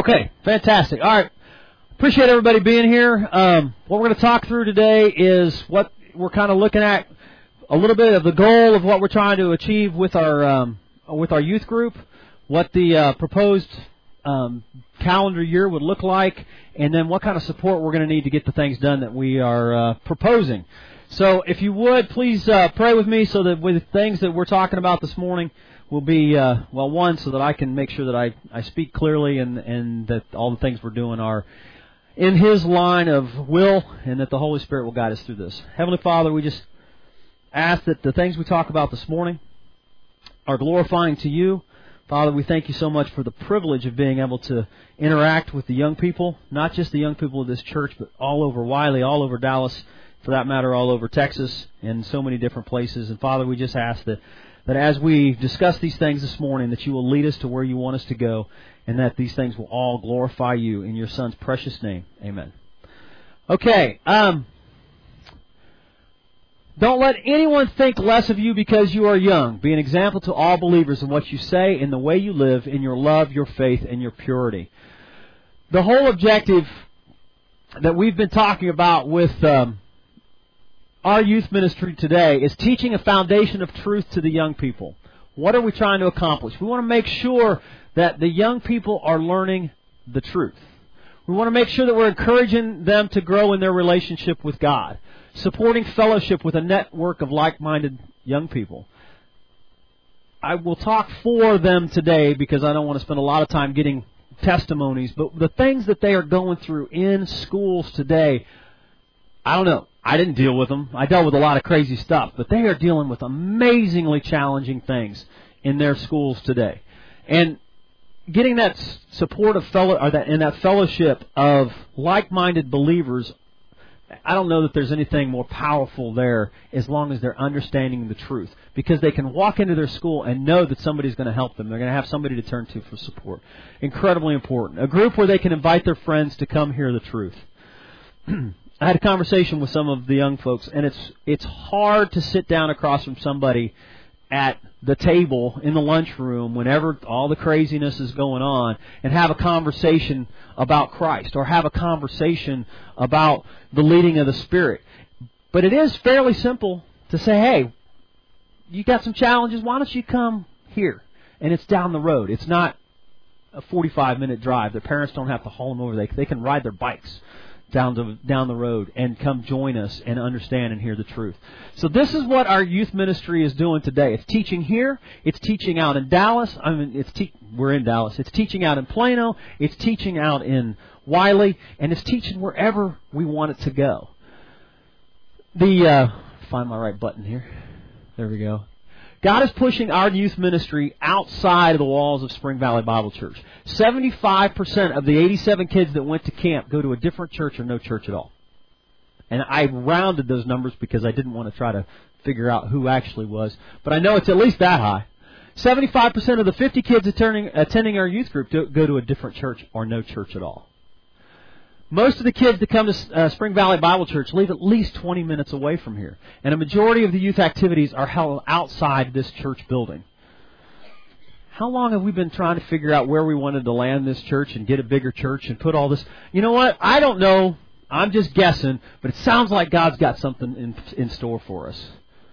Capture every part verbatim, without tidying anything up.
Okay, fantastic. All right. Appreciate everybody being here. Um, what we're going to talk through today is what we're kind of looking at, a little bit of the goal of what we're trying to achieve with our um, with our youth group, what the uh, proposed um, calendar year would look like, and then what kind of support we're going to need to get the things done that we are uh, proposing. So if you would, please uh, pray with me so that with the things that we're talking about this morning will be, uh, well, one, so that I can make sure that I, I speak clearly and, and that all the things we're doing are in His line of will and that the Holy Spirit will guide us through this. Heavenly Father, we just ask that the things we talk about this morning are glorifying to You. Father, we thank You so much for the privilege of being able to interact with the young people, not just the young people of this church, but all over Wiley, all over Dallas, for that matter, all over Texas, and so many different places. And Father, we just ask that that as we discuss these things this morning, that You will lead us to where You want us to go, and that these things will all glorify You in Your Son's precious name. Amen. Okay. Um, don't let anyone think less of you because you are young. Be an example to all believers in what you say, in the way you live, in your love, your faith, and your purity. The whole objective that we've been talking about with Um, our youth ministry today is teaching a foundation of truth to the young people. What are we trying to accomplish? We want to make sure that the young people are learning the truth. We want to make sure that we're encouraging them to grow in their relationship with God, supporting fellowship with a network of like-minded young people. I will talk for them today because I don't want to spend a lot of time getting testimonies, but the things that they are going through in schools today, I don't know. I didn't deal with them. I dealt with a lot of crazy stuff, but they are dealing with amazingly challenging things in their schools today. And getting that support of fellow, or that in that fellowship of like-minded believers, I don't know that there's anything more powerful there as long as they're understanding the truth, because they can walk into their school and know that somebody's going to help them. They're going to have somebody to turn to for support. Incredibly important. A group where they can invite their friends to come hear the truth. I had a conversation with some of the young folks, and it's it's hard to sit down across from somebody at the table in the lunchroom whenever all the craziness is going on and have a conversation about Christ or have a conversation about the leading of the Spirit. But it is fairly simple to say, hey, you got some challenges, why don't you come here? And it's down the road. It's not a forty-five minute drive. Their parents don't have to haul them over. They, they can ride their bikes down the down the road and come join us and understand and hear the truth. So this is what our youth ministry is doing today. It's teaching here. It's teaching out in Dallas. I mean, it's te- we're in Dallas. It's teaching out in Plano. It's teaching out in Wiley, and it's teaching wherever we want it to go. The uh, find my right button here. There we go. God is pushing our youth ministry outside of the walls of Spring Valley Bible Church. seventy-five percent of the eighty-seven kids that went to camp go to a different church or no church at all. And I rounded those numbers because I didn't want to try to figure out who actually was. But I know it's at least that high. seventy-five percent of the fifty kids attending, attending our youth group go to a different church or no church at all. Most of the kids that come to uh, Spring Valley Bible Church live at least twenty minutes away from here. And a majority of the youth activities are held outside this church building. How long have we been trying to figure out where we wanted to land this church and get a bigger church and put all this? You know what? I don't know. I'm just guessing. But it sounds like God's got something in, in store for us.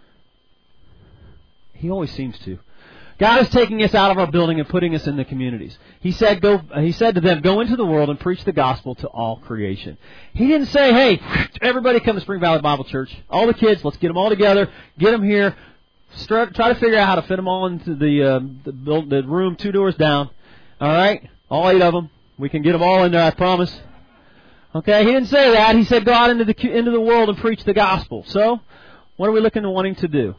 He always seems to. God is taking us out of our building and putting us in the communities. He said, "Go." He said to them, "Go into the world and preach the gospel to all creation." He didn't say, "Hey, everybody come to Spring Valley Bible Church. All the kids, let's get them all together, get them here, start, try to figure out how to fit them all into the uh, the, build, the room two doors down. All right, all eight of them. We can get them all in there, I promise." Okay, he didn't say that. He said, "Go out into the into the world and preach the gospel." So, what are we looking to wanting to do?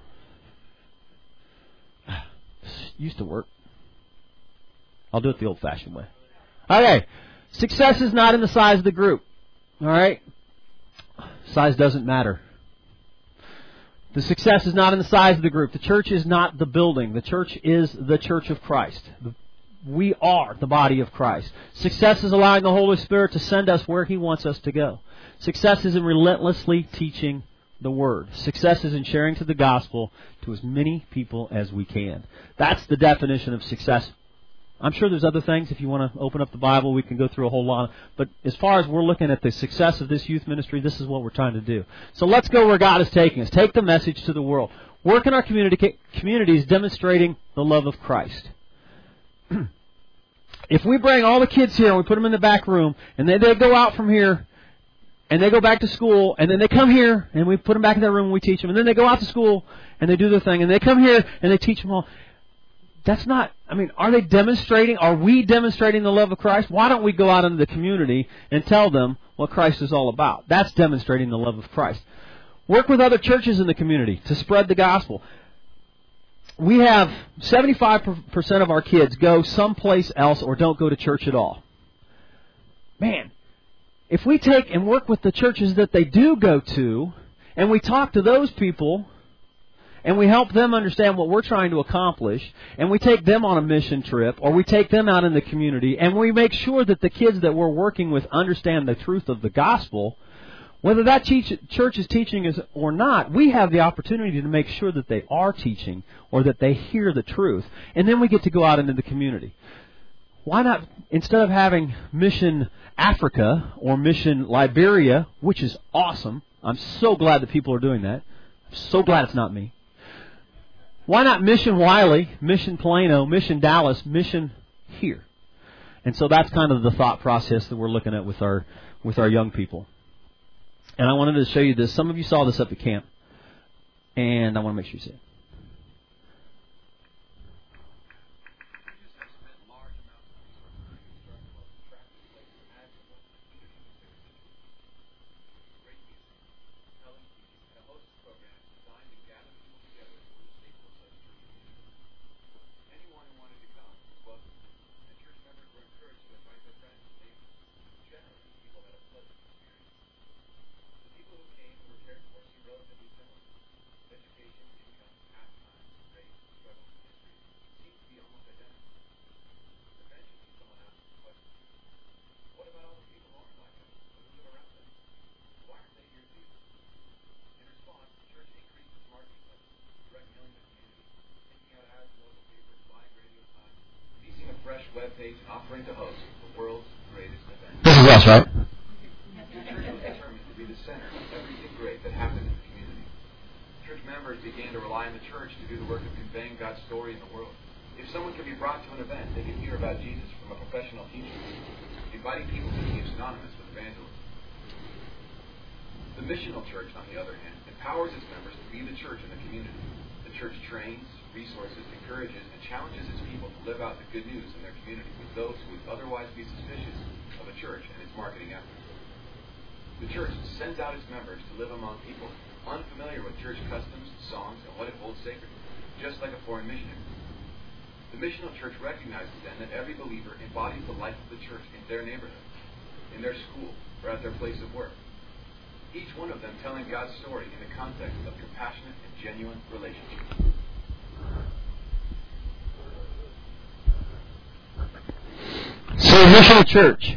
Used to work. I'll do it the old-fashioned way. Okay. Success is not in the size of the group. All right? Size doesn't matter. The success is not in the size of the group. The church is not the building. The church is the church of Christ. We are the body of Christ. Success is allowing the Holy Spirit to send us where He wants us to go. Success is in relentlessly teaching the Word. Success is in sharing to the gospel to as many people as we can. That's the definition of success I'm sure there's other things. If you want to open up the Bible, we can go through a whole lot. But as far as we're looking at the success of this youth ministry, this is what we're trying to do. So let's go where God is taking us. Take the message to the world. Work in our community communities demonstrating the love of Christ. If we bring all the kids here and we put them in the back room, and then they go out from here, and they go back to school, and then they come here, and we put them back in their room and we teach them, and then they go out to school, and they do their thing, and they come here, and they teach them all. That's not, I mean, are they demonstrating, are we demonstrating the love of Christ? Why don't we go out into the community and tell them what Christ is all about? That's demonstrating the love of Christ. Work with other churches in the community to spread the gospel. We have seventy-five percent of our kids go someplace else or don't go to church at all. Man, if we take and work with the churches that they do go to, and we talk to those people, and we help them understand what we're trying to accomplish, and we take them on a mission trip, or we take them out in the community, and we make sure that the kids that we're working with understand the truth of the gospel, whether that teach, church is teaching us or not, we have the opportunity to make sure that they are teaching or that they hear the truth. And then we get to go out into the community. Why not, instead of having Mission Africa or Mission Liberia, which is awesome, I'm so glad that people are doing that. I'm so glad it's not me. Why not Mission Wiley, Mission Plano, Mission Dallas, Mission here? And so that's kind of the thought process that we're looking at with our with our young people. And I wanted to show you this. Some of you saw this up at camp. And I want to make sure you see it. Offering to host the world's greatest event. This is us, right? The church was determined to be the center of everything great that happened in the community. Church members began to rely on the church to do the work of conveying God's story in the world. If someone could be brought to an event, they could hear about Jesus from a professional teacher. Inviting people became synonymous with evangelism. The missional church, on the other hand, empowers its members to be the church in the community. The church trains, resources, encourages, and challenges its people to live out the good news in their community with those who would otherwise be suspicious of a church and its marketing efforts. The church sends out its members to live among people unfamiliar with church customs, songs, and what it holds sacred, just like a foreign missionary. The missional church recognizes then that every believer embodies the life of the church in their neighborhood, in their school, or at their place of work. Each one of them telling God's story in the context of compassionate and genuine relationships. So, missional church.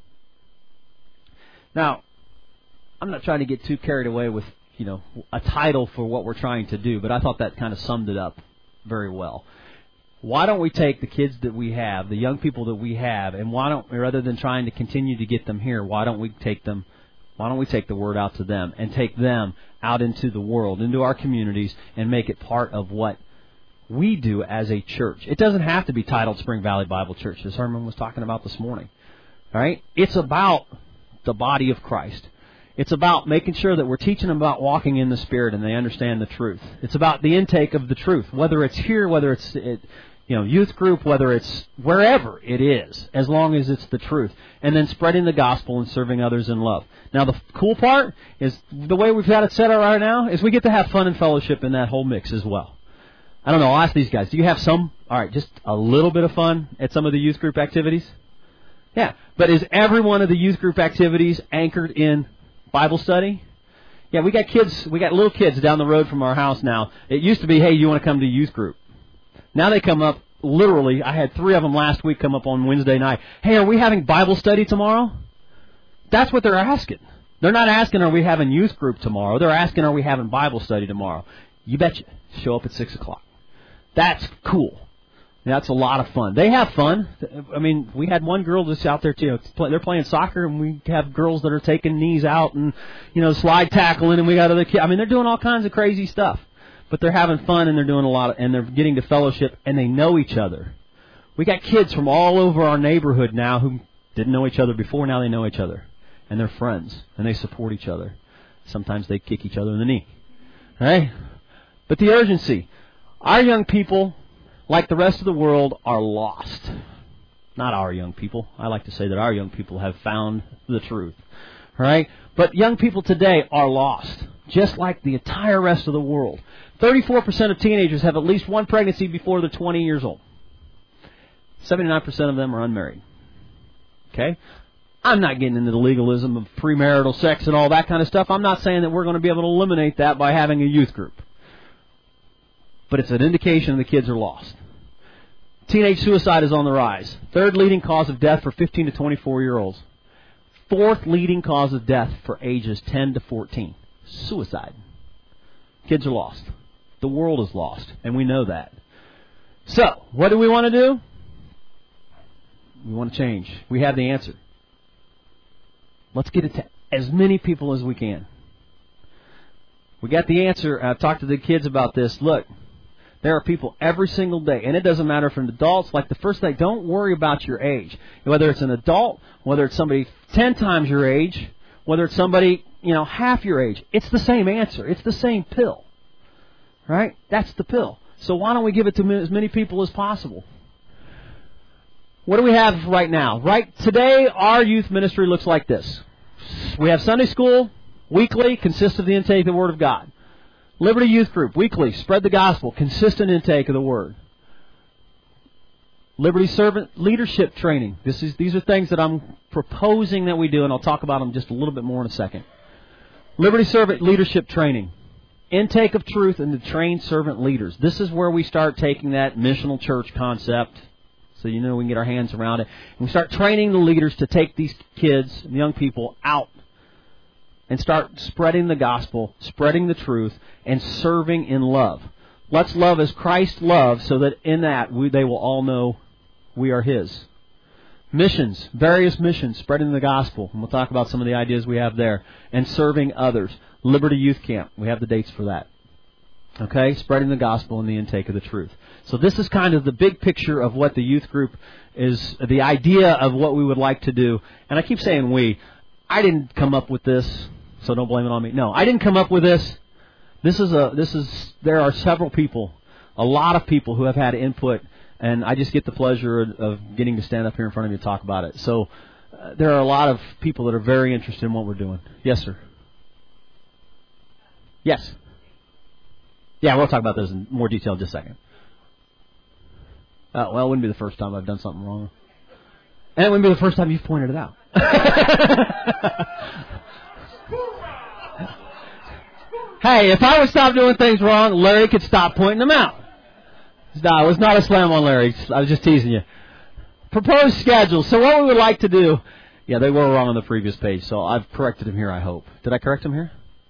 Now, I'm not trying to get too carried away with, you know, a title for what we're trying to do, but I thought that kind of summed it up very well. Why don't we take the kids that we have, the young people that we have, and why don't, rather than trying to continue to get them here, why don't we take them, why don't we take the word out to them and take them out into the world, into our communities, and make it part of what we do as a church. It doesn't have to be titled Spring Valley Bible Church, as Herman was talking about this morning. All right? It's about the body of Christ. It's about making sure that we're teaching them about walking in the Spirit and they understand the truth. It's about the intake of the truth, whether it's here, whether it's it, you know, youth group, whether it's wherever it is, as long as it's the truth. And then spreading the gospel and serving others in love. Now, the cool part is the way we've got it set up right now is we get to have fun and fellowship in that whole mix as well. I don't know, I'll ask these guys, do you have some, all right, just a little bit of fun at some of the youth group activities? Yeah, but is every one of the youth group activities anchored in Bible study? Yeah, we got kids, we got little kids down the road from our house now. It used to be, hey, you want to come to youth group? Now they come up, literally, I had three of them last week come up on Wednesday night. Hey, are we having Bible study tomorrow? That's what they're asking. They're not asking, are we having youth group tomorrow? They're asking, are we having Bible study tomorrow? You betcha. Show up at six o'clock. That's cool. That's a lot of fun. They have fun. I mean, we had one girl that's out there, too. They're playing soccer, and we have girls that are taking knees out and, you know, slide tackling, and we got other kids. I mean, they're doing all kinds of crazy stuff. But they're having fun, and they're doing a lot, of, and they're getting to fellowship, and they know each other. We got kids from all over our neighborhood now who didn't know each other before. Now they know each other, and they're friends, and they support each other. Sometimes they kick each other in the knee. All right? But the urgency. Our young people, like the rest of the world, are lost. Not our young people. I like to say that our young people have found the truth. All right? But young people today are lost, just like the entire rest of the world. thirty-four percent of teenagers have at least one pregnancy before they're twenty years old. seventy-nine percent of them are unmarried. Okay? I'm not getting into the legalism of premarital sex and all that kind of stuff. I'm not saying that we're going to be able to eliminate that by having a youth group. But it's an indication the kids are lost. Teenage suicide is on the rise. Third leading cause of death for fifteen to twenty-four-year-olds. Fourth leading cause of death for ages ten to fourteen. Suicide. Kids are lost. The world is lost, and we know that. So, what do we want to do? We want to change. We have the answer. Let's get it to as many people as we can. We got the answer. I've talked to the kids about this. Look, there are people every single day, and it doesn't matter if it's adults. Like the first thing, don't worry about your age. Whether it's an adult, whether it's somebody ten times your age, whether it's somebody, you know, half your age. It's the same answer. It's the same pill. Right? That's the pill. So why don't we give it to as many people as possible? What do we have right now? Right today, our youth ministry looks like this. We have Sunday school, weekly, consists of the intake of the Word of God. Liberty Youth Group, weekly, spread the gospel, consistent intake of the Word. Liberty Servant Leadership Training. This is These are things that I'm proposing that we do, and I'll talk about them just a little bit more in a second. Liberty Servant Leadership Training. Intake of truth and to train servant leaders. This is where we start taking that missional church concept, so you know we can get our hands around it. And we start training the leaders to take these kids and young people out and start spreading the gospel, spreading the truth, and serving in love. Let's love as Christ loves, so that in that we, they will all know we are His. Missions, various missions, spreading the gospel. And we'll talk about some of the ideas we have there. And serving others. Liberty Youth Camp. We have the dates for that. Okay? Spreading the gospel and the intake of the truth. So this is kind of the big picture of what the youth group is, the idea of what we would like to do. And I keep saying we. I didn't come up with this, so don't blame it on me. No, I didn't come up with this. This is a, this is, there are several people, a lot of people who have had input, and I just get the pleasure of, of getting to stand up here in front of you and talk about it. So uh, there are a lot of people that are very interested in what we're doing. Yes, sir. Yes. Yeah, we'll talk about those in more detail in just a second. Uh, well, it wouldn't be the first time I've done something wrong. And it wouldn't be the first time you've pointed it out. Hey, if I would stop doing things wrong, Larry could stop pointing them out. No, it was not a slam on Larry. I was just teasing you. Proposed schedule. So what we would like to do... Yeah, they were wrong on the previous page, so I've corrected them here, I hope. Did I correct them here?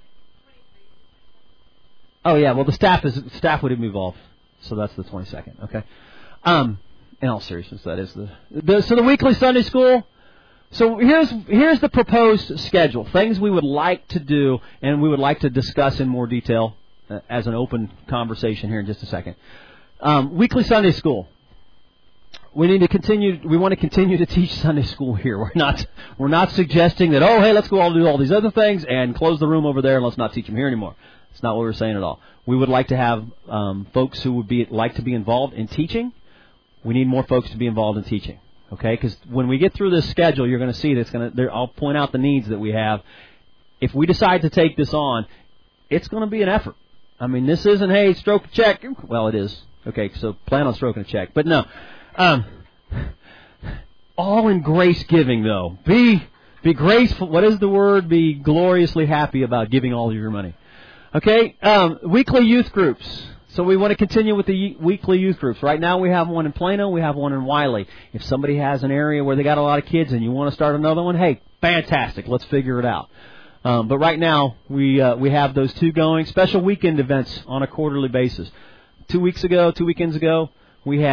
Oh, yeah, well, the staff is staff would be involved, so that's the twenty-second, okay? Um, in all seriousness, that is the, the... So the weekly Sunday school... So here's here's the proposed schedule, things we would like to do and we would like to discuss in more detail uh, as an open conversation here in just a second. Um, weekly Sunday school. We need to continue. We want to continue to teach Sunday school here. We're not we're not suggesting that, oh, hey, let's go all do all these other things and close the room over there and let's not teach them here anymore. It's not what we're saying at all. We would like to have um, folks who would be like to be involved in teaching. We need more folks to be involved in teaching. Okay, because when we get through this schedule, you're going to see that's going to. I'll point out the needs that we have. If we decide to take this on, it's going to be an effort. I mean, this isn't, hey, stroke a check. Well, it is. Okay, so plan on stroking a check. But no, um, all in grace giving though. Be be graceful. What is the word? Be gloriously happy about giving all of your money. Okay, um, weekly youth groups. So we want to continue with the weekly youth groups. Right now we have one in Plano, we have one in Wiley. If somebody has an area where they got a lot of kids and you want to start another one, hey, fantastic, let's figure it out. Um, but right now we uh, we have those two going. Special weekend events on a quarterly basis. Two weeks ago, two weekends ago, we had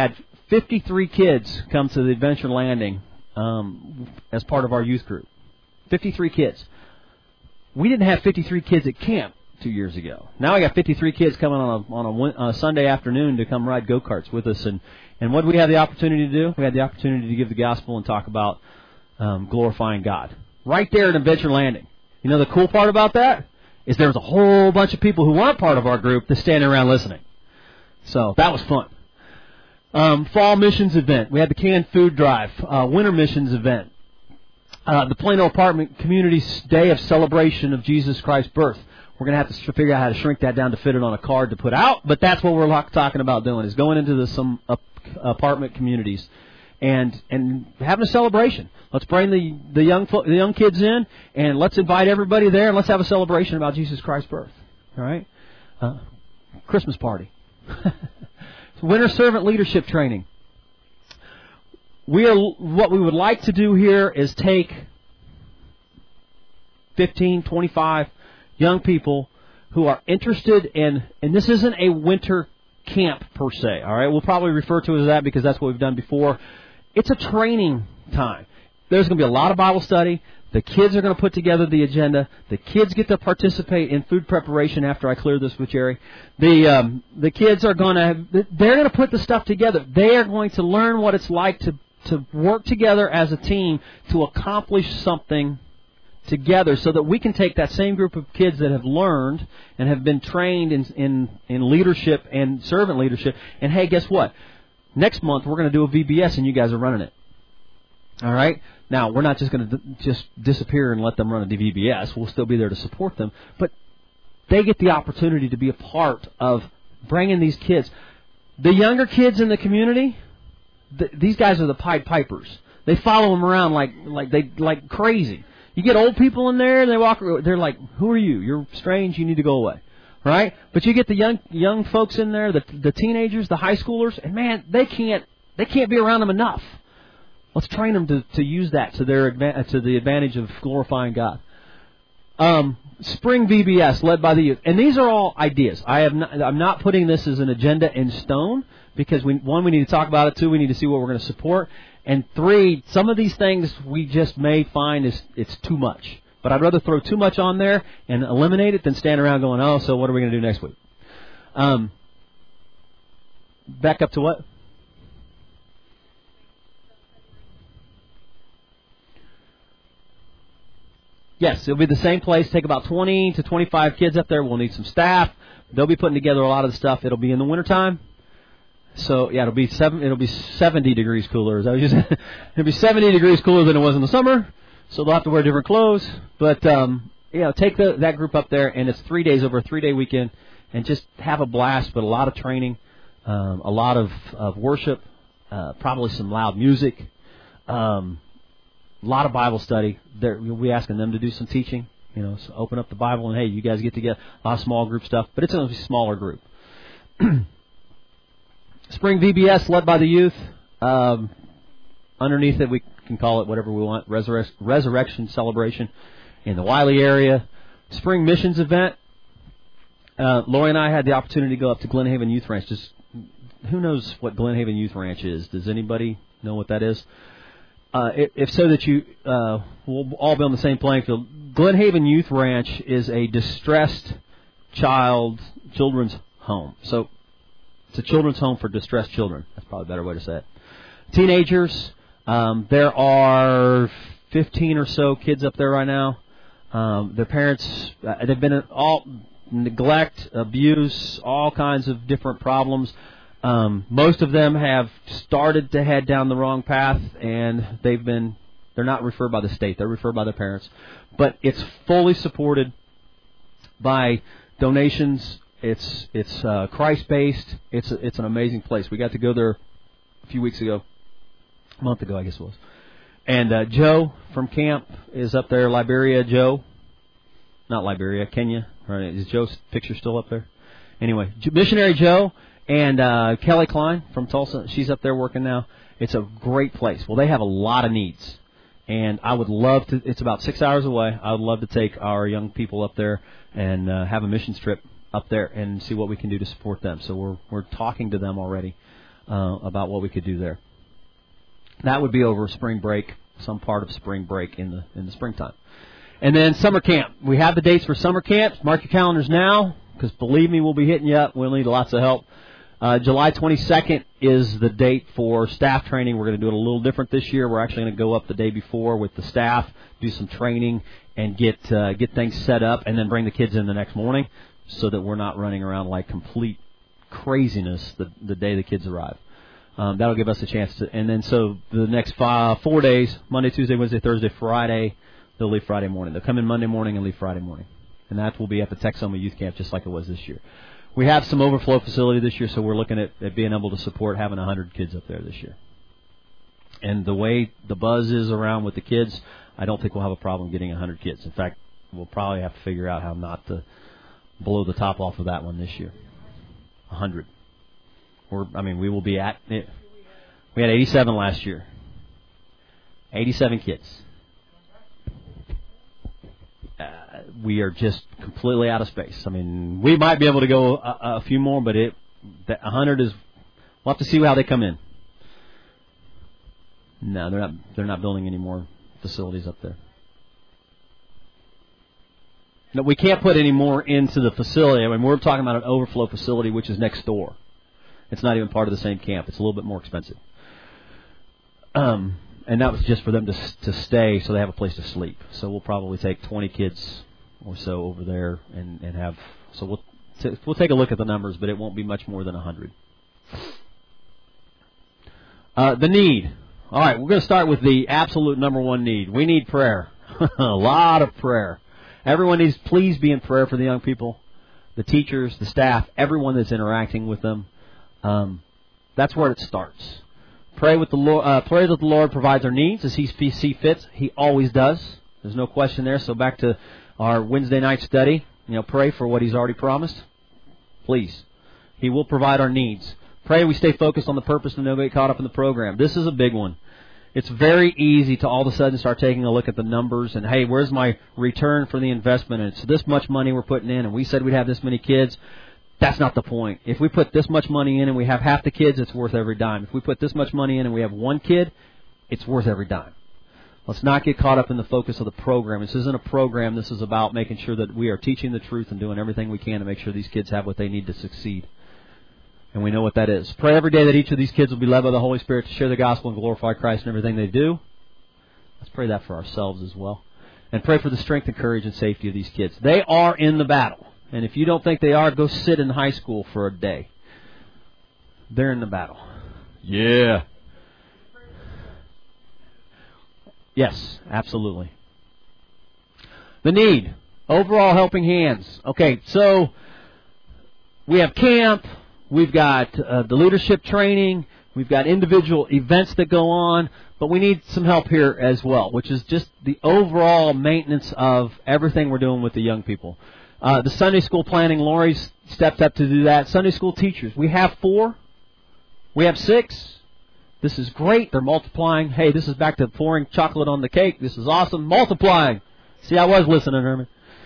fifty-three kids come to the Adventure Landing um, as part of our youth group. fifty-three kids. We didn't have fifty-three kids at camp two years ago. Now I got fifty-three kids coming on a, on a, on a Sunday afternoon to come ride go-karts with us. And, and what did we have the opportunity to do? We had the opportunity to give the gospel and talk about um, glorifying God. Right there at Adventure Landing. You know the cool part about that? Is there was a whole bunch of people who weren't part of our group that standing around listening. So that was fun. Um, fall missions event. We had the canned food drive. Uh, winter missions event. Uh, the Plano Apartment Community's day of celebration of Jesus Christ's birth. We're going to have to figure out how to shrink that down to fit it on a card to put out. But that's what we're talking about doing, is going into the, some uh, apartment communities and and having a celebration. Let's bring the the young the young kids in, and let's invite everybody there, and let's have a celebration about Jesus Christ's birth. All right, uh, Christmas party, winter servant leadership training. We are what we would like to do here is take fifteen, twenty-five young people who are interested in, and this isn't a winter camp per se. All right, we'll probably refer to it as that because that's what we've done before. It's a training time. There's going to be a lot of Bible study. The kids are going to put together the agenda. The kids get to participate in food preparation after I clear this with Jerry. The um, the kids are going to they're going to put the stuff together. They are going to learn what it's like to to work together as a team to accomplish something together, so that we can take that same group of kids that have learned and have been trained in in, in leadership and servant leadership. And hey, guess what? Next month, we're going to do a V B S, and you guys are running it. All right? Now, we're not just going to d- just disappear and let them run a V B S. We'll still be there to support them. But they get the opportunity to be a part of bringing these kids. The younger kids in the community, th- these guys are the Pied Pipers. They follow them around like like they like crazy. You get old people in there, and they walk. They're like, "Who are you? You're strange. You need to go away." Right? But you get the young young folks in there, the the teenagers, the high schoolers, and man, they can't they can't be around them enough. Let's train them to, to use that to their to the advantage of glorifying God. Um, Spring V B S led by the youth, and these are all ideas. I have not, I'm not putting this as an agenda in stone because we one we need to talk about it. Two, we need to see what we're going to support, and three, some of these things we just may find is it's too much. But I'd rather throw too much on there and eliminate it than stand around going, oh, so what are we going to do next week? Um, back up to what? Yes, it'll be the same place. Take about twenty to twenty-five kids up there. We'll need some staff. They'll be putting together a lot of the stuff. It'll be in the wintertime. So, yeah, it'll be seven, it'll be seventy degrees cooler. Is that what you said? It'll be seventy degrees cooler than it was in the summer. So they'll have to wear different clothes. But, um, yeah, take the, that group up there, and it's three days over a three-day weekend, and just have a blast, but a lot of training, um, a lot of, of worship, uh, probably some loud music, um, a lot of Bible study. They're, we'll be asking them to do some teaching, you know, so open up the Bible, and, hey, you guys get together, a lot of small group stuff, but it's going to be a smaller group. Spring V B S led by the youth. Um, underneath it, we can call it whatever we want, Resurre- Resurrection Celebration in the Wiley area. Spring Missions Event. Uh, Lori and I had the opportunity to go up to Glen Haven Youth Ranch. Just, who knows what Glen Haven Youth Ranch is? Does anybody know what that is? Uh, if, if so, that you uh, we'll all be on the same playing field. Glen Haven Youth Ranch is a distressed child children's home. So it's a children's home for distressed children. That's probably a better way to say it. Teenagers. Um, there are fifteen or so kids up there right now. Um, their parents, uh, they've been in all neglect, abuse, all kinds of different problems. Um, most of them have started to head down the wrong path, and they've been, they're not referred by the state, they're referred by their parents. But it's fully supported by donations. It's it's uh, Christ-based. It's a, it's an amazing place. We got to go there a few weeks ago. A month ago, I guess it was. And uh, Joe from camp is up there. Liberia, Joe. Not Liberia, Kenya. Right? Is Joe's picture still up there? Anyway, Missionary Joe and uh, Kelly Klein from Tulsa. She's up there working now. It's a great place. Well, they have a lot of needs. And I would love to, it's about six hours away. I would love to take our young people up there and uh, have a missions trip up there and see what we can do to support them. So we're we're talking to them already. uh, about what we could do there. That would be over spring break, some part of spring break in the in the springtime. And then summer camp. We have the dates for summer camps. Mark your calendars now, because believe me, we'll be hitting you up. We'll need lots of help. Uh, July twenty-second is the date for staff training. We're going to do it a little different this year. We're actually going to go up the day before with the staff, do some training, and get uh, get things set up, and then bring the kids in the next morning so that we're not running around like complete craziness the, the day the kids arrive. Um, that'll give us a chance to, and then so the next five, four days, Monday, Tuesday, Wednesday, Thursday, Friday, they'll leave Friday morning. They'll come in Monday morning and leave Friday morning. And that will be at the Texoma Youth Camp just like it was this year. We have some overflow facility this year, so we're looking at, at being able to support having one hundred kids up there this year. And the way the buzz is around with the kids, I don't think we'll have a problem getting one hundred kids. In fact, we'll probably have to figure out how not to blow the top off of that one this year. one hundred. We're, I mean, we will be at it. We had eighty-seven last year. eighty-seven kids. Uh, we are just completely out of space. I mean, we might be able to go a, a few more, but it that one hundred is. We'll have to see how they come in. No, they're not. They're not building any more facilities up there. No, we can't put any more into the facility. I mean, we're talking about an overflow facility, which is next door. It's not even part of the same camp. It's a little bit more expensive. Um, and that was just for them to to stay so they have a place to sleep. So we'll probably take twenty kids or so over there and, and have. So we'll t- we'll take a look at the numbers, but it won't be much more than one hundred. Uh, the need. All right, we're going to start with the absolute number one need. We need prayer. A lot of prayer. Everyone needs, please be in prayer for the young people, the teachers, the staff, everyone that's interacting with them. Um, that's where it starts. Pray with the Lord. Uh, pray that the Lord provides our needs as He see fits. He always does. There's no question there. So back to our Wednesday night study. You know, pray for what He's already promised. Please, He will provide our needs. Pray we stay focused on the purpose and don't get caught up in the program. This is a big one. It's very easy to all of a sudden start taking a look at the numbers and, hey, where's my return for the investment? And it's this much money we're putting in, and we said we'd have this many kids. That's not the point. If we put this much money in and we have half the kids, it's worth every dime. If we put this much money in and we have one kid, it's worth every dime. Let's not get caught up in the focus of the program. This isn't a program. This is about making sure that we are teaching the truth and doing everything we can to make sure these kids have what they need to succeed. And we know what that is. Pray every day that each of these kids will be led by the Holy Spirit to share the gospel and glorify Christ in everything they do. Let's pray that for ourselves as well. And pray for the strength and courage and safety of these kids. They are in the battle. And if you don't think they are, go sit in high school for a day. They're in the battle. Yeah. Yes, absolutely. The need. Overall helping hands. Okay, so we have camp. We've got uh, the leadership training. We've got individual events that go on. But we need some help here as well, which is just the overall maintenance of everything we're doing with the young people. Uh, the Sunday school planning, Lori's stepped up to do that. Sunday school teachers, we have four. We have six. This is great. They're multiplying. Hey, this is back to pouring chocolate on the cake. This is awesome. Multiplying. See, I was listening, Herman.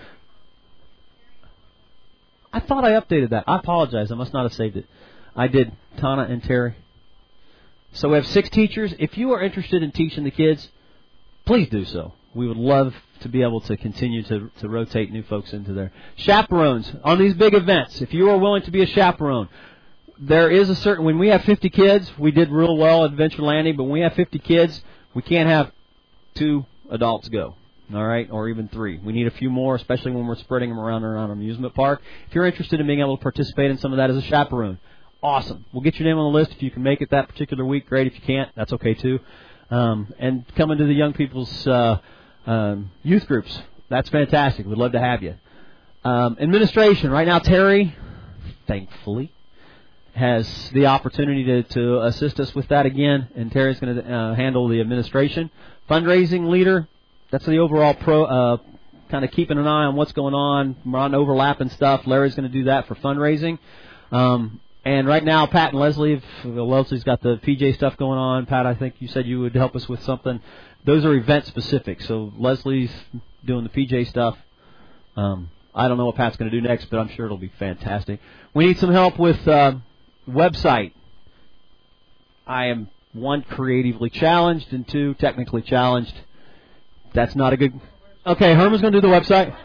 I thought I updated that. I apologize. I must not have saved it. I did. Tana and Terry. So we have six teachers. If you are interested in teaching the kids, please do so. We would love to be able to continue to, to rotate new folks into there. Chaperones on these big events. If you are willing to be a chaperone, there is a certain, when we have fifty kids, we did real well at Adventure Landing, but when we have fifty kids, we can't have two adults go. All right, or even three. We need a few more, especially when we're spreading them around around an amusement park. If you're interested in being able to participate in some of that as a chaperone, awesome. We'll get your name on the list. If you can make it that particular week, great. If you can't, that's okay too. Um, and coming to the young people's uh, um, youth groups, that's fantastic. We'd love to have you. Um, administration, right now Terry, thankfully, has the opportunity to, to assist us with that again, and Terry's going to uh, handle the administration. Fundraising leader, that's the overall pro, uh, kind of keeping an eye on what's going on. We're on overlapping stuff. Larry's going to do that for fundraising. Um, and right now, Pat and Leslie, if, Leslie's got the P J stuff going on. Pat, I think you said you would help us with something. Those are event specific. So Leslie's doing the P J stuff. Um, I don't know what Pat's going to do next, but I'm sure it'll be fantastic. We need some help with uh, website. I am, one, creatively challenged, and two, technically challenged. That's not a good... Okay, Herman's going to do the website.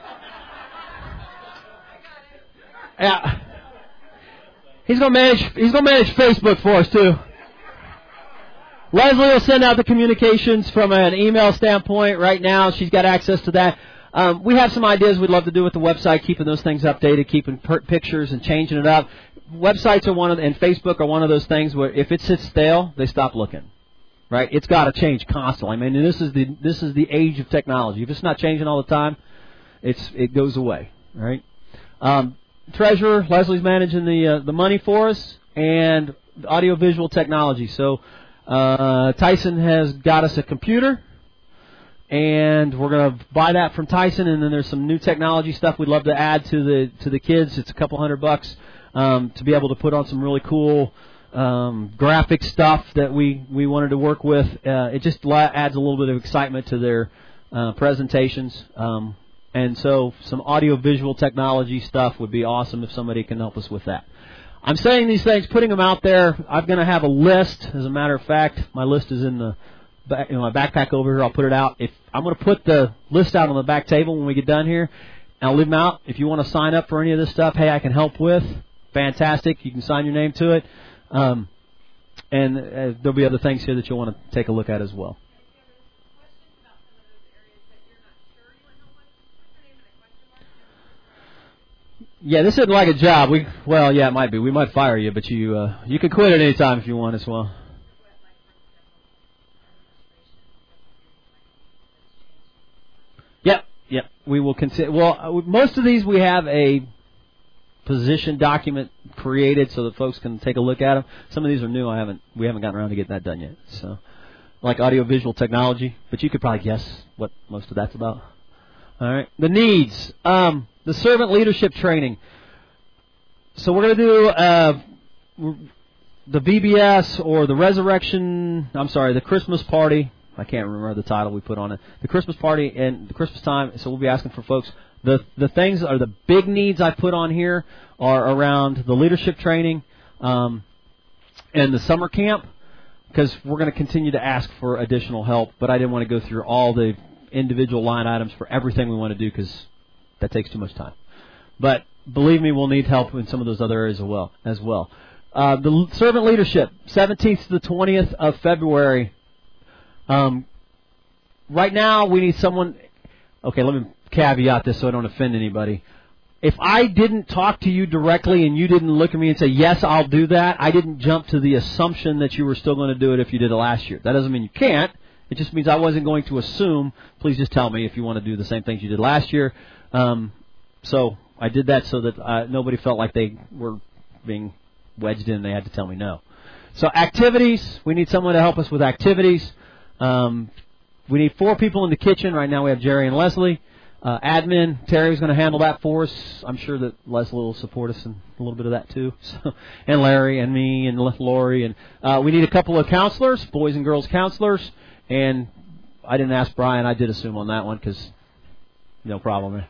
Yeah. He's going to manage, he's going to manage Facebook for us, too. Leslie will send out the communications from an email standpoint right now. She's got access to that. Um, we have some ideas we'd love to do with the website, keeping those things updated, keeping per- pictures and changing it up. Websites are one of, and Facebook are one of those things where if it sits stale, they stop looking. Right? It's got to change constantly. I mean, this is the this is the age of technology. If it's not changing all the time, it's it goes away. Right? Um, treasurer Leslie's managing the uh, the money for us and audiovisual technology. So uh, Tyson has got us a computer. And we're going to buy that from Tyson, and then there's some new technology stuff we'd love to add to the to the kids. It's a couple hundred bucks um, to be able to put on some really cool um, graphic stuff that we, we wanted to work with. Uh, it just la- adds a little bit of excitement to their uh, presentations. Um, and so some audio-visual technology stuff would be awesome if somebody can help us with that. I'm saying these things, putting them out there. I'm going to have a list. As a matter of fact, my list is in the back, in my backpack over here. I'll put it out. If I'm going to put the list out on the back table when we get done here, and I'll leave them out. If you want to sign up for any of this stuff, hey, I can help with. Fantastic. You can sign your name to it. Um, and uh, there'll be other things here that you'll want to take a look at as well. Yeah, this isn't like a job. We well, yeah, it might be. We might fire you, but you uh, you can quit at any time if you want as well. Yep, yep. We will consider. Well, most of these we have a position document created so that folks can take a look at them. Some of these are new. I haven't. We haven't gotten around to getting that done yet. So, like audiovisual technology, but you could probably guess what most of that's about. All right. The needs. Um, the servant leadership training. So we're going to do uh, the V B S or the resurrection. I'm sorry, the Christmas party. I can't remember the title we put on it. The Christmas party and the Christmas time. So we'll be asking for folks. The the things are the big needs I put on here are around the leadership training um, and the summer camp, because we're going to continue to ask for additional help. But I didn't want to go through all the individual line items for everything we want to do because that takes too much time. But believe me, we'll need help in some of those other areas as well. As well, uh, the servant leadership, seventeenth to the twentieth of February. Um, right now, we need someone. Okay, let me caveat this so I don't offend anybody. If I didn't talk to you directly and you didn't look at me and say, yes, I'll do that, I didn't jump to the assumption that you were still going to do it if you did it last year. That doesn't mean you can't. It just means I wasn't going to assume. Please just tell me if you want to do the same things you did last year. Um, so I did that so that uh, nobody felt like they were being wedged in and they had to tell me no. So activities, we need someone to help us with activities. Um, we need four people in the kitchen. Right now we have Jerry and Leslie. Uh, admin, Terry's going to handle that for us. I'm sure that Leslie will support us in a little bit of that too. So, and Larry and me and Lori. And uh, we need a couple of counselors, boys and girls counselors. And I didn't ask Brian. I did assume on that one because no problem.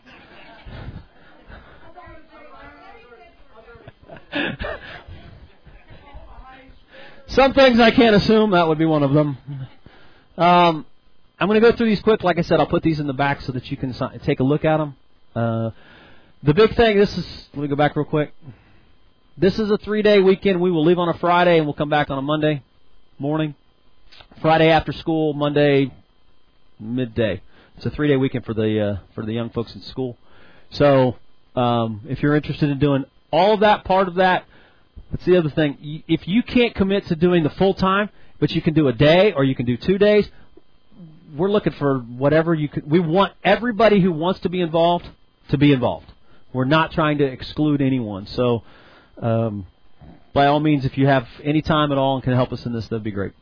Some things I can't assume. That would be one of them. Um, I'm going to go through these quick. Like I said, I'll put these in the back so that you can take a look at them. Uh, the big thing, this is, let me go back real quick. This is a three-day weekend. We will leave on a Friday and we'll come back on a Monday morning. Friday after school, Monday midday. It's a three-day weekend for the uh, for the young folks in school. So um, if you're interested in doing all of that, part of that, that's the other thing. If you can't commit to doing the full time, but you can do a day or you can do two days, we're looking for whatever you could. We want everybody who wants to be involved to be involved. We're not trying to exclude anyone. So um, by all means, if you have any time at all and can help us in this, that would be great.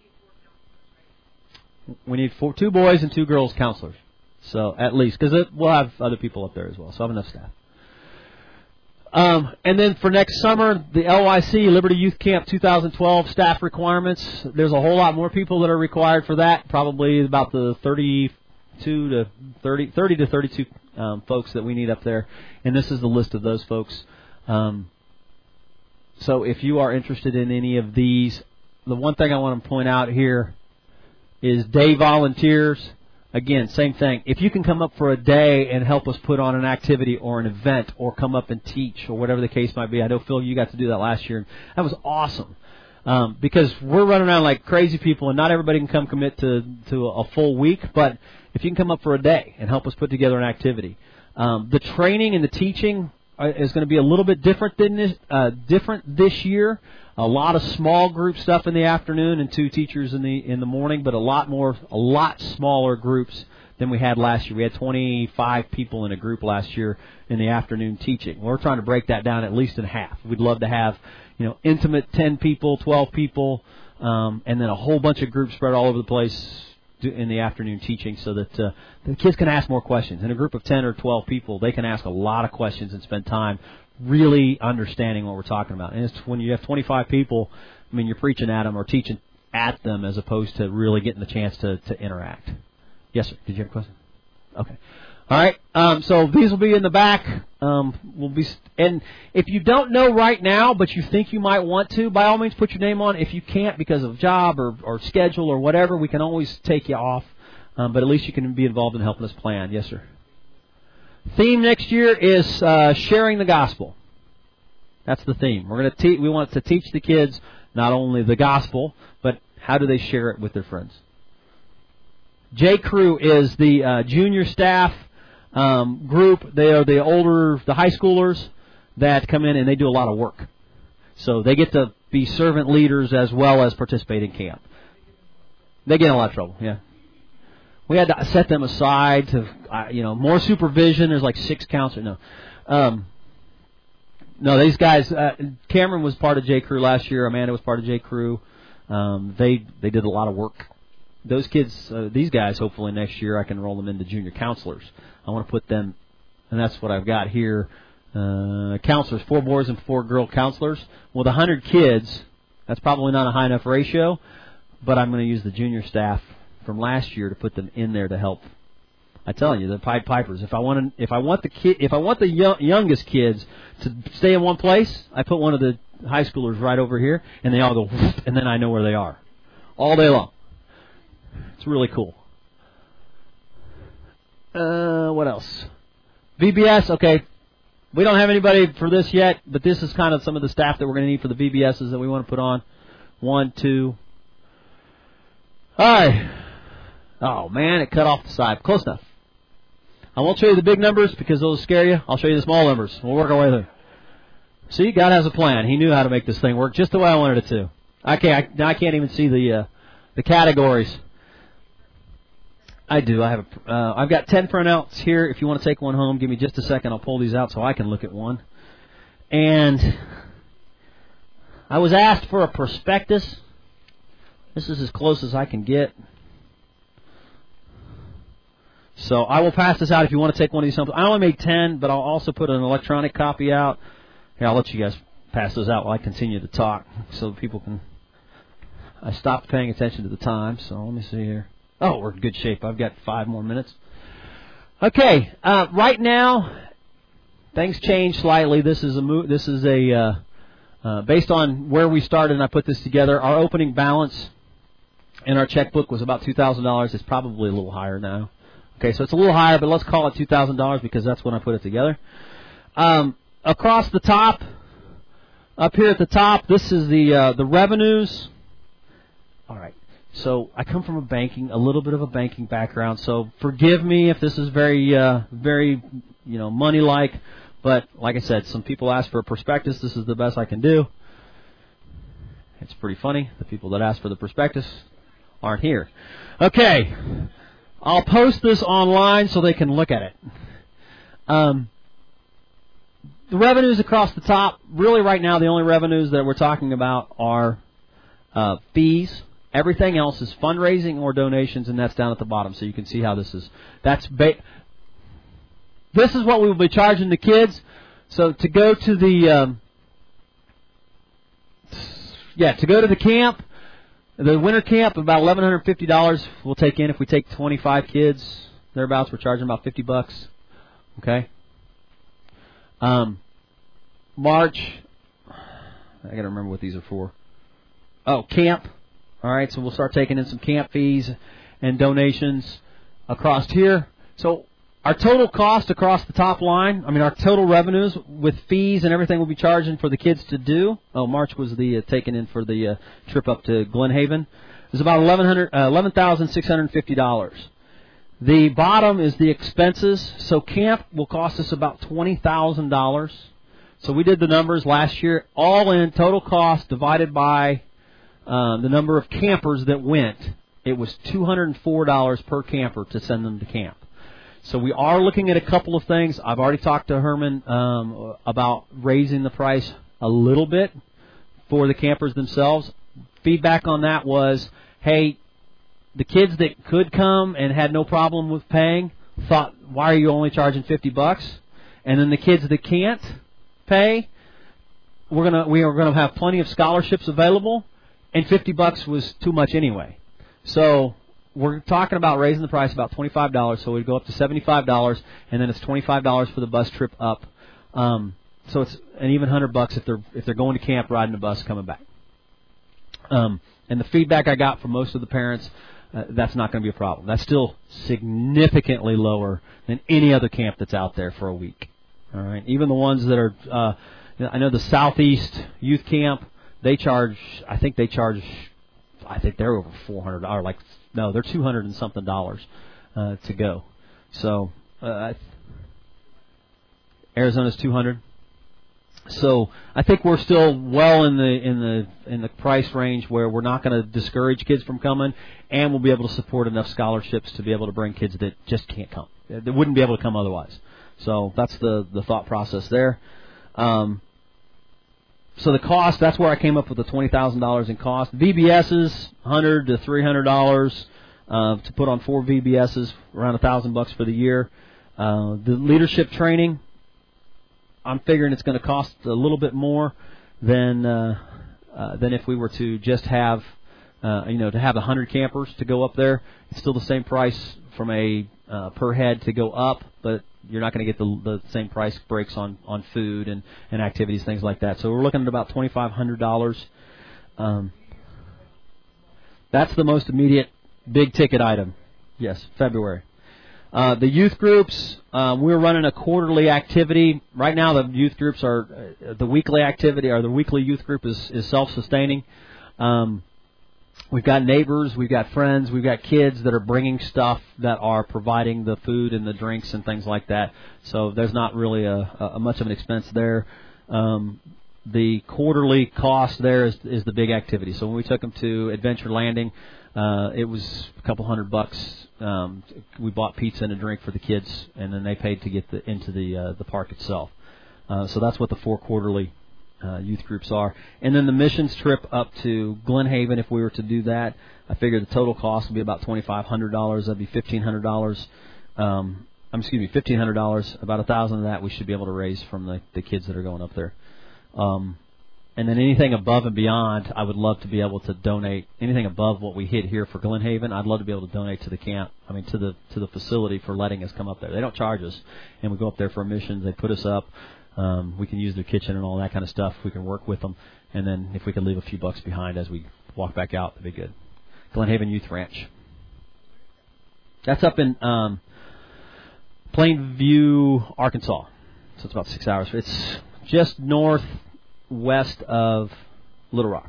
We need four, two boys and two girls counselors. So at least, because we'll have other people up there as well. So I have enough staff. Um, and then for next summer, the L Y C, Liberty Youth Camp twenty twelve staff requirements. There's a whole lot more people that are required for that. Probably about the thirty-two to thirty, thirty to thirty-two um, folks that we need up there. And this is the list of those folks. Um, so if you are interested in any of these, the one thing I want to point out here is day volunteers. Again, same thing. If you can come up for a day and help us put on an activity or an event or come up and teach or whatever the case might be. I know, Phil, you got to do that last year. That was awesome. Um, because we're running around like crazy people, and not everybody can come commit to, to a full week. But if you can come up for a day and help us put together an activity. Um, the training and the teaching is going to be a little bit different than this, uh, different this year. A lot of small group stuff in the afternoon and two teachers in the in the morning, but a lot more, a lot smaller groups than we had last year. We had twenty-five people in a group last year in the afternoon teaching. We're trying to break that down at least in half. We'd love to have, you know, intimate ten people, twelve people, um, and then a whole bunch of groups spread all over the place in the afternoon teaching, so that uh, the kids can ask more questions. In a group of ten or twelve people, they can ask a lot of questions and spend time really understanding what we're talking about. And it's when you have twenty-five people, I mean, you're preaching at them or teaching at them as opposed to really getting the chance to, to interact. Yes, sir. Did you have a question? Okay. All right. Um, so these will be in the back. Um, we'll be, and if you don't know right now, but you think you might want to, by all means, put your name on. If you can't because of job or, or schedule or whatever, we can always take you off. Um, but at least you can be involved in helping us plan. Yes, sir. Theme next year is uh, sharing the gospel. That's the theme. We're going to te- we want to teach the kids not only the gospel, but how do they share it with their friends. J. Crew is the uh, junior staff um, group. They are the older, the high schoolers that come in and they do a lot of work. So they get to be servant leaders as well as participate in camp. They get in a lot of trouble, yeah. We had to set them aside to, uh, you know, more supervision. There's like six counselors. No, um, no, these guys. Uh, Cameron was part of J. Crew last year. Amanda was part of J. Crew. Um, they they did a lot of work. Those kids, uh, these guys. Hopefully next year I can roll them into junior counselors. I want to put them, and that's what I've got here. Uh, counselors, four boys and four girl counselors. With a hundred kids, that's probably not a high enough ratio. But I'm going to use the junior staff from last year to put them in there to help. I tell you, the Pied Pipers. If I want to, if I want the kid, if I want the young, youngest kids to stay in one place, I put one of the high schoolers right over here, and they all go, and then I know where they are, all day long. It's really cool. Uh, what else? V B S. Okay, we don't have anybody for this yet, but this is kind of some of the staff that we're going to need for the V B Ss that we want to put on. One, two. All right. Oh, man, it cut off the side. Close enough. I won't show you the big numbers because those scare you. I'll show you the small numbers. We'll work our way through. See, God has a plan. He knew how to make this thing work just the way I wanted it to. I can't, I, I can't even see the uh, the categories. I do. I have a, uh, I've got ten printouts here. If you want to take one home, give me just a second. I'll pull these out so I can look at one. And I was asked for a prospectus. This is as close as I can get. So I will pass this out if you want to take one of these samples. I only made ten, but I'll also put an electronic copy out. Here, I'll let you guys pass those out while I continue to talk so people can... I stopped paying attention to the time, so let me see here. Oh, we're in good shape. I've got five more minutes. Okay, uh, right now, things change slightly. This is a mo- This is a... Uh, uh, based on where we started and I put this together, our opening balance in our checkbook was about two thousand dollars. It's probably a little higher now. Okay, so it's a little higher, but let's call it two thousand dollars because that's when I put it together. Um, across the top, up here at the top, this is the uh, the revenues. All right, so I come from a banking, a little bit of a banking background, so forgive me if this is very, uh, very, you know, money-like. But like I said, some people ask for a prospectus. This is the best I can do. It's pretty funny. The people that ask for the prospectus aren't here. Okay. I'll post this online so they can look at it. Um, the revenues across the top, really right now the only revenues that we're talking about are uh, fees. Everything else is fundraising or donations, and that's down at the bottom. So you can see how this is. That's ba- This is what we will be charging the kids. So to go to the, um, yeah, to go to the camp, the winter camp, about eleven hundred fifty dollars we'll take in. If we take twenty-five kids, thereabouts, we're charging about fifty bucks. Okay. Um, March, I got to remember what these are for. Oh, camp. All right, so we'll start taking in some camp fees and donations across here. So our total cost across the top line, I mean, our total revenues with fees and everything we'll be charging for the kids to do. Oh, March was the uh, taken in for the uh, trip up to Glen Haven. Is about eleven thousand six hundred fifty dollars. The bottom is the expenses. So camp will cost us about twenty thousand dollars. So we did the numbers last year. All in, total cost divided by uh, the number of campers that went. It was two hundred four dollars per camper to send them to camp. So we are looking at a couple of things. I've already talked to Herman um, about raising the price a little bit for the campers themselves. Feedback on that was, hey, the kids that could come and had no problem with paying thought, why are you only charging fifty bucks? And then the kids that can't pay, we're gonna we are gonna have plenty of scholarships available, and fifty bucks was too much anyway. So we're talking about raising the price about twenty-five dollars, so we'd go up to seventy-five dollars, and then it's twenty-five dollars for the bus trip up. Um, so it's an even one hundred bucks if they're if they're going to camp, riding the bus, coming back. Um, and the feedback I got from most of the parents, uh, that's not going to be a problem. That's still significantly lower than any other camp that's out there for a week. All right, even the ones that are, uh, I know the Southeast Youth Camp, they charge, I think they charge, I think they're over four hundred dollars, like, no, they're two hundred and something dollars uh, to go. So, uh, Arizona's two hundred. So I think we're still well in the in the in the price range where we're not going to discourage kids from coming, and we'll be able to support enough scholarships to be able to bring kids that just can't come. They wouldn't be able to come otherwise. So that's the the thought process there. Um, so the cost, that's where I came up with the twenty thousand dollars in cost. V B S's, one hundred to three hundred dollars uh, to put on four V B S's, around a thousand bucks for the year. Uh, the leadership training, I'm figuring it's going to cost a little bit more than uh, uh, than if we were to just have, uh, you know, to have one hundred campers to go up there. It's still the same price from a uh, per head to go up, but you're not going to get the, the same price breaks on, on food and, and activities, things like that. So we're looking at about twenty-five hundred dollars. Um, that's the most immediate big ticket item. Yes, February. Uh, the youth groups, um, we're running a quarterly activity. Right now the youth groups are, uh, the weekly activity, or the weekly youth group is, is self-sustaining. Um, we've got neighbors, we've got friends, we've got kids that are bringing stuff that are providing the food and the drinks and things like that. So there's not really a, a much of an expense there. Um, the quarterly cost there is, is the big activity. So when we took them to Adventure Landing, uh, it was a couple hundred bucks. Um, we bought pizza and a drink for the kids, and then they paid to get the, into the uh, the park itself. Uh, so that's what the four quarterly uh, youth groups are. And then the missions trip up to Glen Haven, if we were to do that, I figure the total cost would be about twenty-five hundred dollars. That'd be fifteen hundred dollars. Um, I'm excuse me, fifteen hundred dollars. About a thousand of that we should be able to raise from the, the kids that are going up there. Um, And then anything above and beyond, I would love to be able to donate. Anything above what we hit here for Glen Haven, I'd love to be able to donate to the camp. I mean, to the to the facility for letting us come up there. They don't charge us, and we go up there for missions. They put us up. Um, we can use their kitchen and all that kind of stuff. We can work with them, and then if we could leave a few bucks behind as we walk back out, that'd be good. Glen Haven Youth Ranch. That's up in um, Plainview, Arkansas. So it's about six hours. It's just north. West of Little Rock.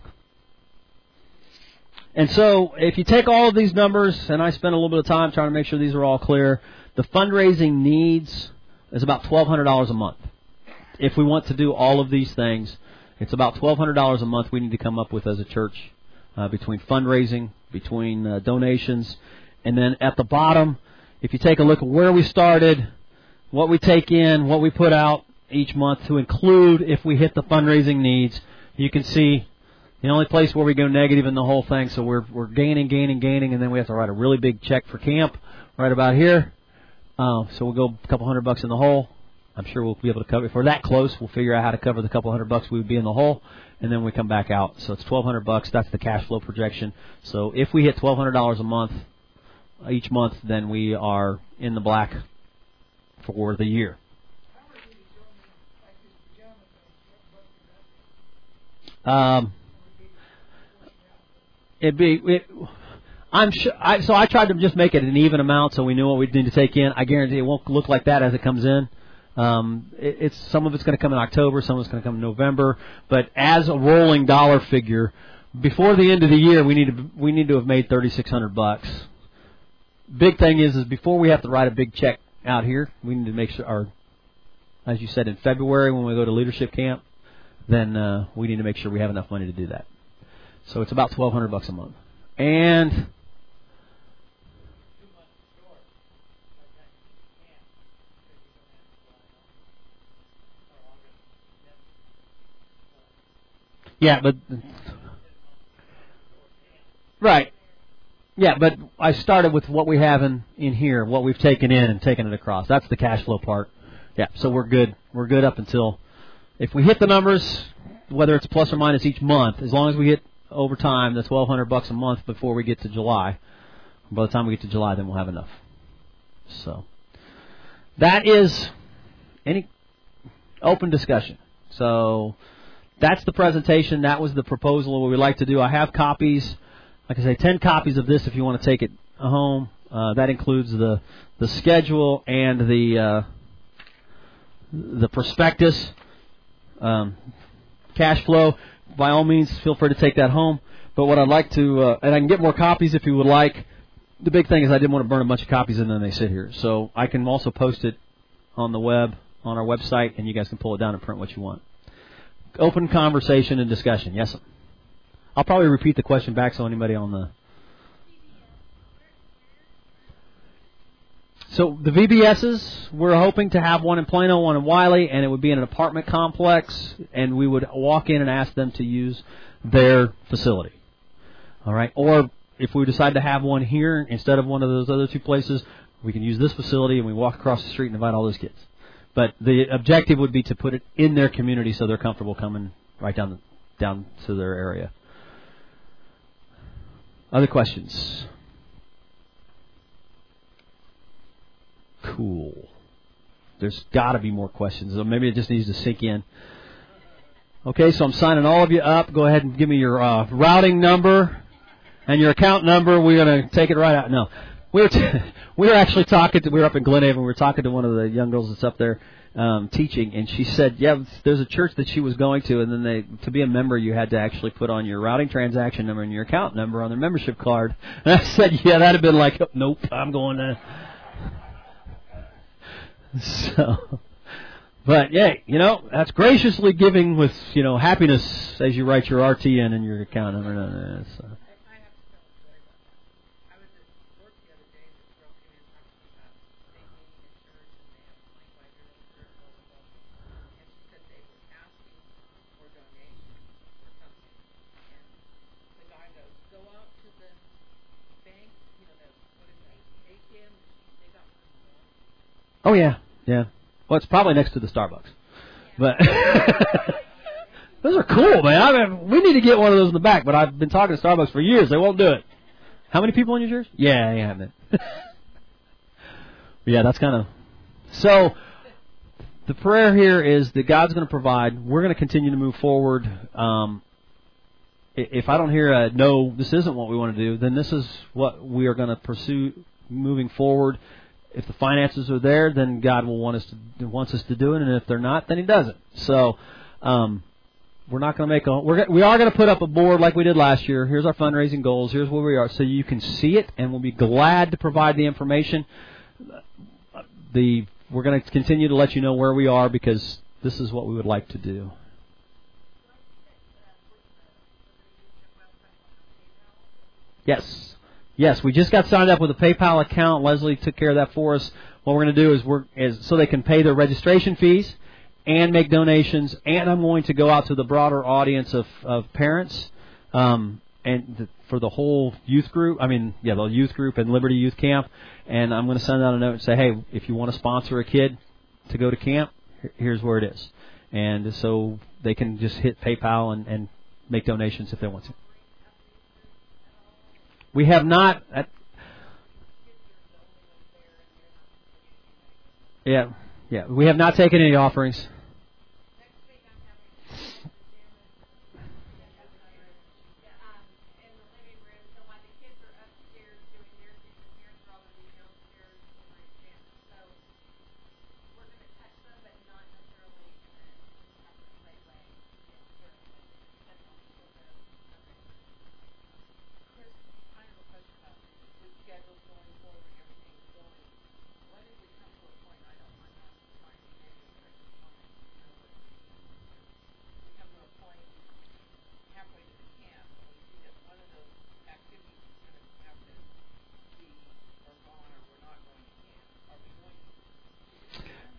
And so if you take all of these numbers, and I spent a little bit of time trying to make sure these are all clear, the fundraising needs is about twelve hundred dollars a month. If we want to do all of these things, it's about twelve hundred dollars a month we need to come up with as a church uh, between fundraising, between uh, donations, and then at the bottom, if you take a look at where we started, what we take in, what we put out, each month to include if we hit the fundraising needs. You can see the only place where we go negative in the whole thing, so we're we're gaining, gaining, gaining, and then we have to write a really big check for camp right about here. Uh, so we'll go a couple hundred bucks in the hole. I'm sure we'll be able to cover. If we're that close, we'll figure out how to cover the couple hundred bucks we would be in the hole, and then we come back out. So it's twelve hundred bucks. That's the cash flow projection. So if we hit twelve hundred dollars a month each month, then we are in the black for the year. Um, it'd be. It, I'm sure. I, so I tried to just make it an even amount, so we knew what we need to take in. I guarantee it won't look like that as it comes in. Um, it, it's some of it's going to come in October, some of it's going to come in November. But as a rolling dollar figure, before the end of the year, we need to we need to have made thirty-six hundred bucks. Big thing is, is before we have to write a big check out here, we need to make sure. Or, as you said, in February when we go to leadership camp, then uh, we need to make sure we have enough money to do that. So it's about twelve hundred bucks a month, and yeah, but right. Yeah, but I started with what we have in, in here, what we've taken in and taken it across. That's the cash flow part. Yeah, so we're good. We're good up until, if we hit the numbers, whether it's plus or minus each month, as long as we hit over time the twelve hundred bucks a month before we get to July. By the time we get to July, then we'll have enough. So that is any open discussion. So that's the presentation. That was the proposal of what we like to do. I have copies. Like I say, ten copies of this if you want to take it home. Uh, that includes the the schedule and the uh, the prospectus, um, cash flow. By all means, feel free to take that home. But what I'd like to, uh, and I can get more copies if you would like. The big thing is I didn't want to burn a bunch of copies and then they sit here. So I can also post it on the web, on our website, and you guys can pull it down and print what you want. Open conversation and discussion. Yes, sir. I'll probably repeat the question back so anybody on the... So the V B S's, we're hoping to have one in Plano, one in Wiley, and it would be in an apartment complex, and we would walk in and ask them to use their facility. All right? Or if we decide to have one here instead of one of those other two places, we can use this facility, and we walk across the street and invite all those kids. But the objective would be to put it in their community so they're comfortable coming right down, the, down to their area. Other questions? Cool. There's got to be more questions. Or maybe it just needs to sink in. Okay, so I'm signing all of you up. Go ahead and give me your uh, routing number and your account number. We're going to take it right out. No, we were t- we were actually talking to. We were up in Glen Haven. We were talking to one of the young girls that's up there um, teaching, and she said, "Yeah, there's a church that she was going to, and then they to be a member, you had to actually put on your routing transaction number and your account number on their membership card." And I said, "Yeah, that'd have been like, nope, I'm going to." So, but yeah, you know, that's graciously giving with, you know, happiness as you write your R T in and your account number. So. I have to tell a story about that. I was at work the other day and this girl came in and talked to me about they meeting in church and they have a twenty-five year old church, blah, blah, blah. And she said they were asking for donations for something. And the guy goes, go out to the bank, you know, the, what is that, A T M machine, they got one. Oh, yeah, yeah. Well, it's probably next to the Starbucks. But those are cool, man. I mean, we need to get one of those in the back, but I've been talking to Starbucks for years. They won't do it. How many people in your church? Yeah, yeah, man. Yeah, that's kind of... So, the prayer here is that God's going to provide. We're going to continue to move forward. Um, if I don't hear a, no, this isn't what we want to do, then this is what we are going to pursue moving forward. If the finances are there, then God will want us to wants us to do it, and if they're not, then He doesn't. So, um, we're not going to make a. We're we are going to put up a board like we did last year. Here's our fundraising goals. Here's where we are, so you can see it, and we'll be glad to provide the information. The we're going to continue to let you know where we are because this is what we would like to do. Yes. Yes, we just got signed up with a PayPal account. Leslie took care of that for us. What we're going to do is we're is so they can pay their registration fees and make donations. And I'm going to go out to the broader audience of, of parents um, and the, for the whole youth group. I mean, yeah, the youth group and Liberty Youth Camp. And I'm going to send out a note and say, hey, if you want to sponsor a kid to go to camp, here's where it is. And so they can just hit PayPal and, and make donations if they want to. We have not. Uh, yeah, yeah. We have not taken any offerings.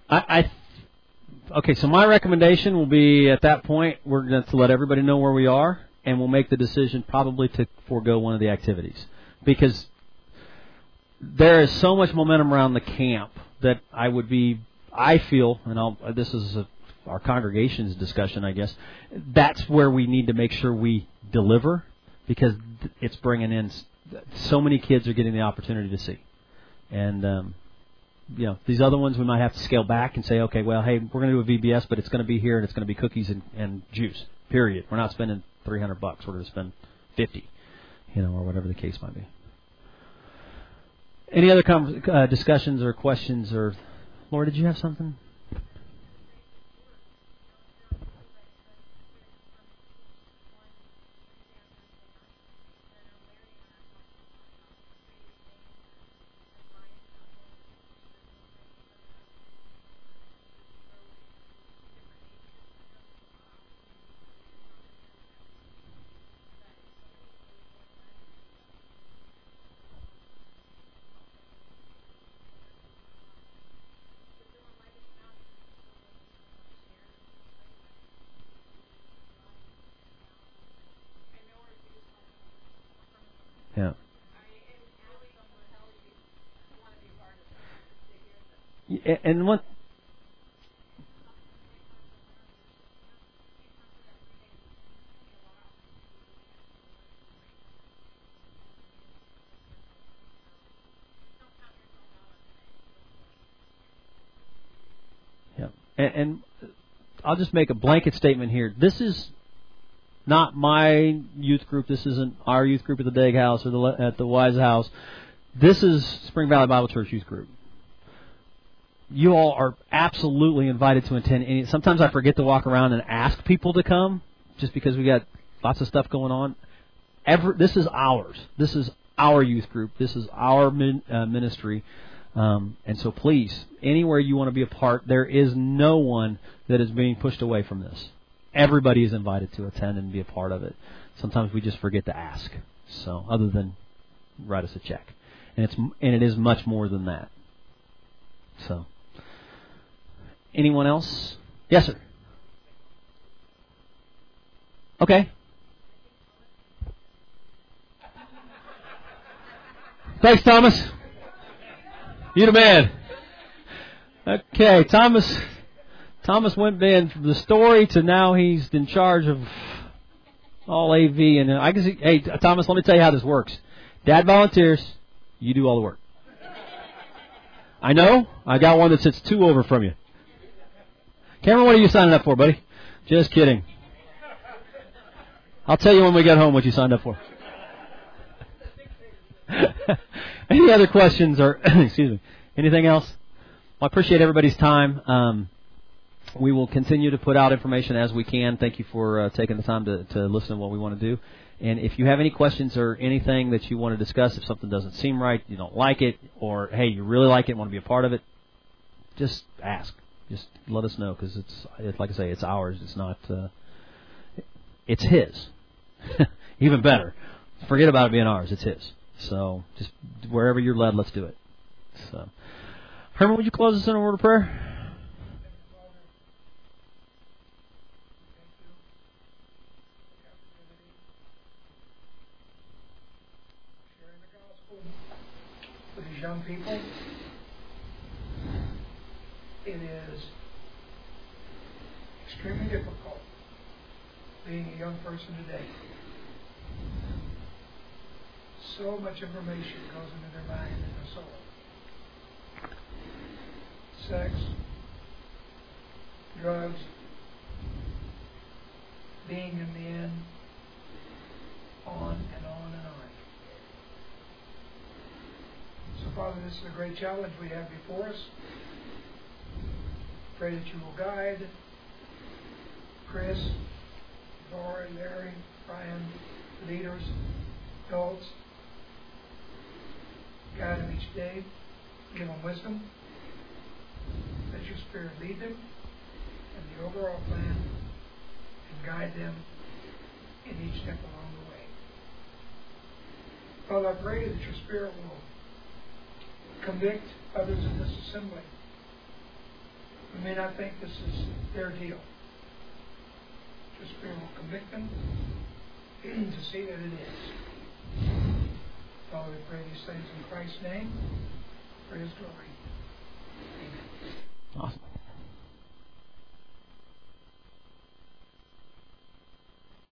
I, I okay. So my recommendation will be at that point we're going to let everybody know where we are, and we'll make the decision probably to forego one of the activities because there is so much momentum around the camp that I would be. I feel, and I'll, this is a, our congregation's discussion, I guess. That's where we need to make sure we deliver because it's bringing in so many kids are getting the opportunity to see, and. Um, You know, these other ones we might have to scale back and say, okay, well, hey, we're going to do a V B S, but it's going to be here and it's going to be cookies and, and juice. Period. We're not spending three hundred bucks. We're going to spend fifty, you know, or whatever the case might be. Any other com- uh, discussions or questions? Or Laura, did you have something? Yeah. And what? Yeah. And, and I'll just make a blanket statement here. This is not my youth group. This isn't our youth group at the Daig House or the, at the Wise House. This is Spring Valley Bible Church Youth Group. You all are absolutely invited to attend any. Sometimes I forget to walk around and ask people to come just because we got lots of stuff going on. Every, this is ours. This is our youth group. This is our min, uh, ministry. Um, and so please, anywhere you want to be a part, there is no one that is being pushed away from this. Everybody is invited to attend and be a part of it. Sometimes we just forget to ask. So, other than write us a check, and it's and it is much more than that. So, anyone else? Yes, sir. Okay. Thanks, Thomas. You the man. Okay, Thomas. Thomas went in from the story to now he's in charge of all A V. And I guess, hey, Thomas, let me tell you how this works. Dad volunteers. You do all the work. I know. I got one that sits two over from you. Cameron, what are you signing up for, buddy? Just kidding. I'll tell you when we get home what you signed up for. Any other questions or, excuse me, anything else? Well, I appreciate everybody's time. Um, we will continue to put out information as we can. Thank you for uh, taking the time to, to listen to what we want to do. And if you have any questions or anything that you want to discuss, if something doesn't seem right, you don't like it, or, hey, you really like it, want to be a part of it, just ask. Just let us know, because it's, it's, like I say, it's ours. It's not, uh, it's his. Even better. Forget about it being ours. It's his. So just wherever you're led, let's do it. So, Herman, would you close us in a word of prayer? With these young people, it is extremely difficult being a young person today. So much information goes into their mind and their soul. Sex, drugs, being in the end, on and on and on. So, Father, this is a great challenge we have before us. Pray that you will guide Chris, Laura, Larry, Brian, leaders, adults. Guide them each day. Give them wisdom. Let your Spirit lead them in the overall plan and guide them in each step along the way. Father, I pray that your Spirit will convict others in this assembly We may not think this is their deal. Your Spirit will convict them to see that it is. Father, we pray these things in Christ's name for His glory. Amen. Awesome.